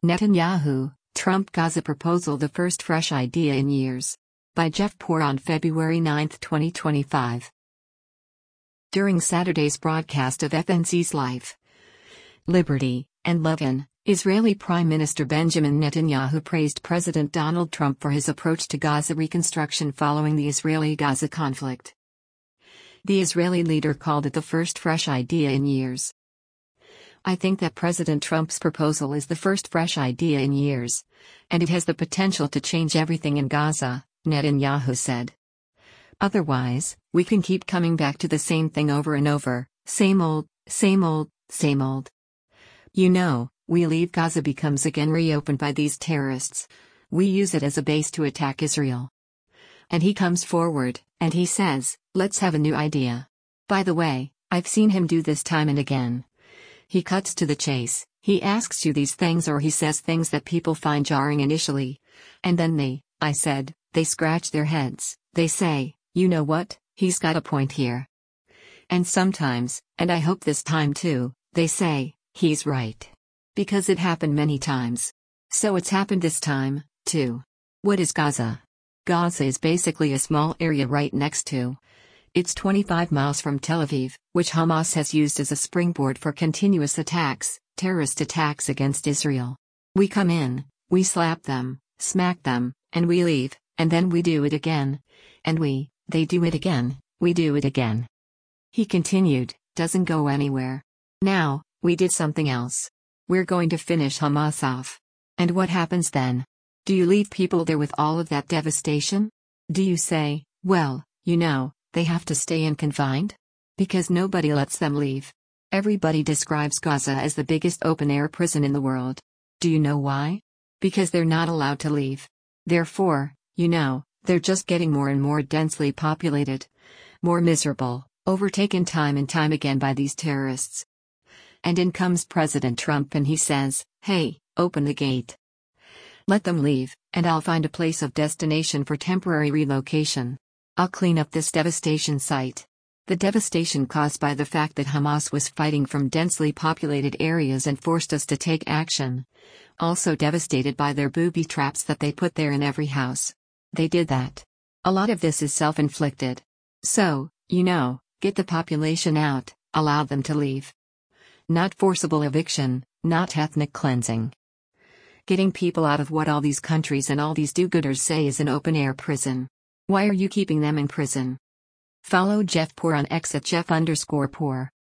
Netanyahu, Trump Gaza proposal, the first fresh idea in years. By Jeff Poor on February 9, 2025. During Saturday's broadcast of FNC's Life, Liberty, and Levin, Israeli Prime Minister Benjamin Netanyahu praised President Donald Trump for his approach to Gaza reconstruction following the Israeli-Gaza conflict. The Israeli leader called it the first fresh idea in years. "I think that President Trump's proposal is the first fresh idea in years, and it has the potential to change everything in Gaza," Netanyahu said. "Otherwise, we can keep coming back to the same thing over and over, same old, same old, same old. You know, we leave Gaza becomes again reopened by these terrorists. We use it as a base to attack Israel." And he comes forward, and he says, "Let's have a new idea. By the way, I've seen him do this time and again." He cuts to the chase, he asks you these things or he says things that people find jarring initially. And then they scratch their heads, they say, "You know what, he's got a point here." And sometimes, and I hope this time too, they say, "He's right." Because it happened many times. So it's happened this time, too. What is Gaza? Gaza is basically a small area right next to. It's 25 miles from Tel Aviv, which Hamas has used as a springboard for continuous attacks, terrorist attacks against Israel. We come in, we slap them, smack them, and we leave, and then we do it again. And they do it again, we do it again. He continued, doesn't go anywhere. Now, we did something else. We're going to finish Hamas off. And what happens then? Do you leave people there with all of that devastation? Do you say, well, you know, they have to stay in confined? Because nobody lets them leave. Everybody describes Gaza as the biggest open-air prison in the world. Do you know why? Because they're not allowed to leave. Therefore, you know, they're just getting more and more densely populated. More miserable, overtaken time and time again by these terrorists. And in comes President Trump and he says, "Hey, open the gate. Let them leave, and I'll find a place of destination for temporary relocation. I'll clean up this devastation site." The devastation caused by the fact that Hamas was fighting from densely populated areas and forced us to take action. Also devastated by their booby traps that they put there in every house. They did that. A lot of this is self-inflicted. So, you know, get the population out, allow them to leave. Not forcible eviction, not ethnic cleansing. Getting people out of what all these countries and all these do-gooders say is an open-air prison. Why are you keeping them in prison? Follow Jeff Poor on X at Jeff_Poor.